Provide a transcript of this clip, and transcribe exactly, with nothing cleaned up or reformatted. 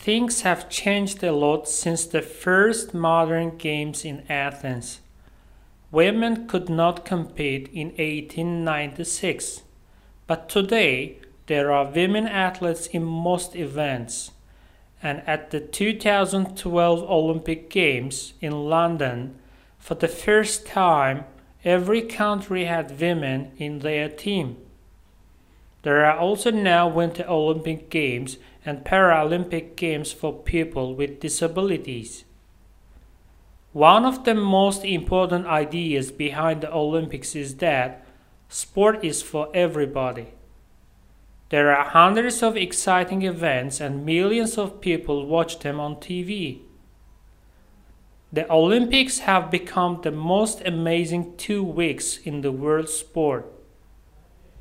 Things have changed a lot since the first modern games in Athens. Women could not compete in eighteen ninety-six, but today there are women athletes in most events. And at the two thousand twelve Olympic Games in London, for the first time, every country had women in their team. There are also now Winter Olympic Games and Paralympic Games for people with disabilities. One of the most important ideas behind the Olympics is that sport is for everybody. There are hundreds of exciting events and millions of people watch them on T V. The Olympics have become the most amazing two weeks in the world sport.